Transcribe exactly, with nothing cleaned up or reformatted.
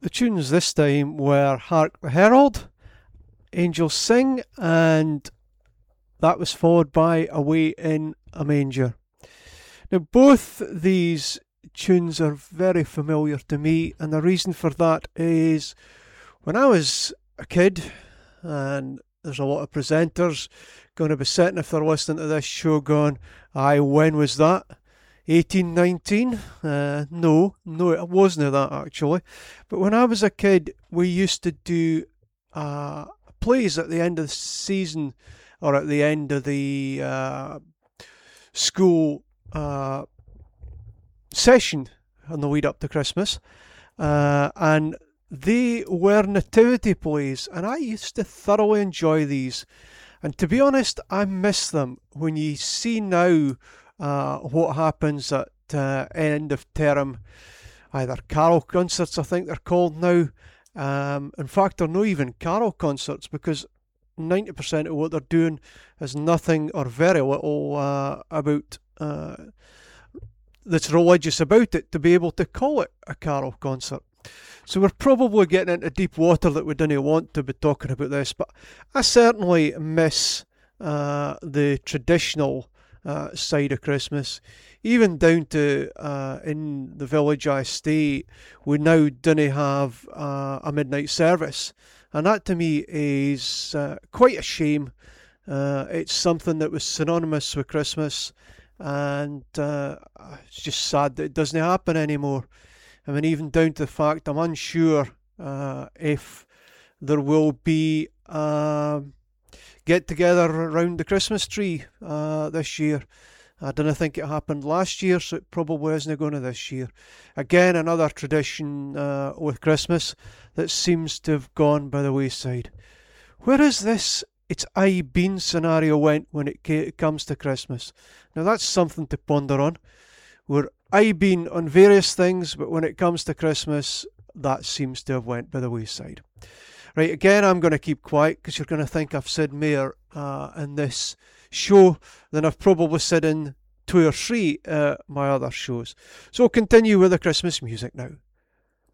The tunes this time were Hark the Herald, Angels Sing, and that was followed by Away in a Manger. Now, both these tunes are very familiar to me, and the reason for that is when I was a kid, and there's a lot of presenters going to be sitting, if they're listening to this show, going, aye, when was that? eighteen nineteen? Uh, no, no, it wasn't that actually. But when I was a kid, we used to do uh, plays at the end of the season or at the end of the uh, school uh, session on the lead up to Christmas. Uh, and they were nativity plays, and I used to thoroughly enjoy these. And to be honest, I miss them. When you see now uh, what happens at uh, end of term, either carol concerts, I think they're called now. Um, in fact, they're not even carol concerts, because ninety percent of what they're doing is nothing or very little uh, about uh, that's religious about it to be able to call it a carol concert. So we're probably getting into deep water that we didn't want to be talking about this, but I certainly miss uh, the traditional uh, side of Christmas. Even down to uh, in the village I stay, we now don't have uh, a midnight service, and that to me is uh, quite a shame. Uh, it's something that was synonymous with Christmas, and uh, it's just sad that it doesn't happen anymore. I mean, even down to the fact I'm unsure uh, if there will be a get together around the Christmas tree uh, this year. I don't think it happened last year, so it probably isn't going to this year. Again, another tradition uh, with Christmas that seems to have gone by the wayside. Where is this "it's I been" scenario went when it comes to Christmas? Now that's something to ponder on. We're I been on various things, but when it comes to Christmas, that seems to have went by the wayside. Right, again, I'm going to keep quiet because you're going to think I've said more uh, in this show than I've probably said in two or three uh, my other shows. So we'll continue with the Christmas music now.